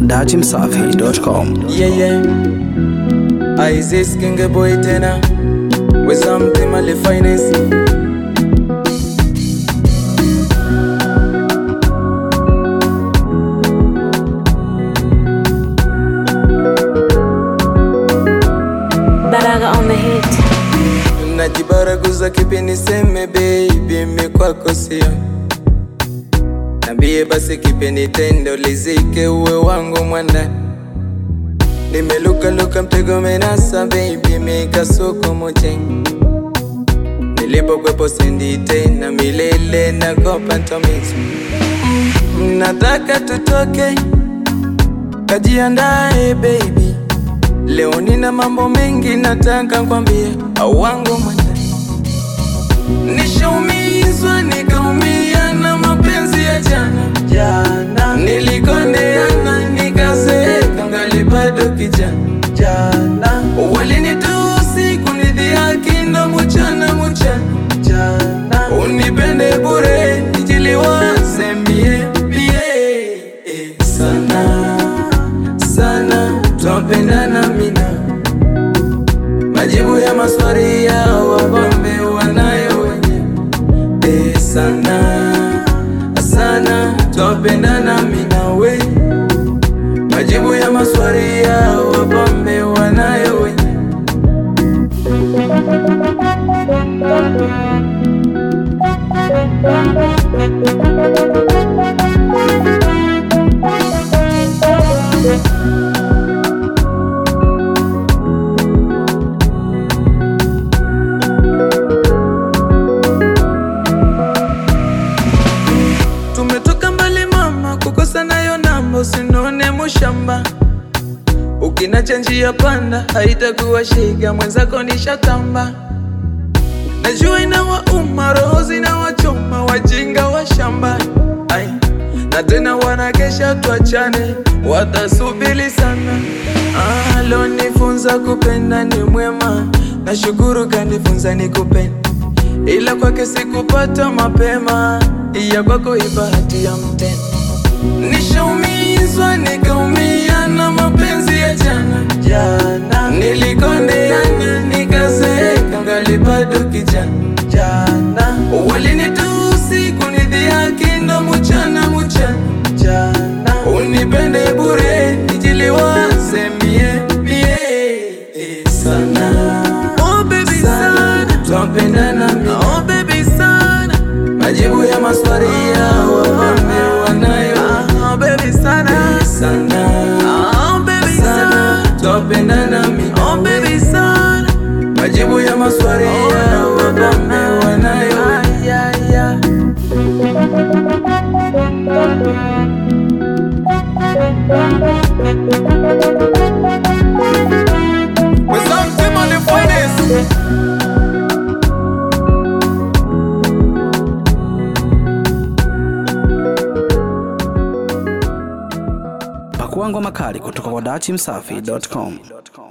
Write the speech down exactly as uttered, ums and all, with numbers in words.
dati msafi dot com. Yeah, yeah. Isis King Boy tena with something my finest. Baraga on the hit. Najibaraguza kipi niseme baby mikwako sio. Nambie basi kipi nitendo lizike uwe wangu mwanda. Nimeluka luka mtego menasa baby mikasuko mocheng. Nilipo kwepo sendi tena milele na kopa ntomizu. Nataka tutoke kajiandae baby. Leo nina mambo mengi nataka kwambie au wangu mwanda. Nishaumizwa nikaumia na mapenzi ya jana jana. Nilikondeana nikazeeka ngali bado kijana jana. Walinitusi kunidhihaki ndo mchana mchana jana. Unipende bure nijiliwaze mie mie eh, sana sana twapendana mina. Majibu ya maswali yao wabambe wanayo wenye eh, sana sana twapendana mina we. Majibu ya maswali yao wabambe wanayo wenye. Tumetoka mbali mama, kukosa nayo namba usinone mushamba. Ukinacha njia panda, haitakuwa shika mwenzako nishatamba. Najua inawauma, roho zinawachoma, wajinga wa shamba. Ay, na tena wanakesha tuachane, watasubiri sana. Ah, leo nifunza kupenda ni mwema, nashukuru kanifunza nikupenda. Ila kwake sikupata mapema, iya kwako ibahati ya mtenda. Nishaumizwa nikaumia na mapenzi ya jana jana. Nilikondeana nikazeeka ngali bado kijana jana. Walinitusi kunidhihaki ndo mchana mchana jana. Unipende bure nijiliwaze mie mie eh, sana. Oh baby sana twapendana mina. Oh baby sana. Majibu ya maswali yao wapambe wanayo. Oh baby sana sana. Oh baby sana twapendana mina. Oh baby sana. Majibu ya maswali yao wapambe wanayo. Yeah, yeah. With something on the finest. Pakua ngoma kali kutoka kwa dati msafi dot com.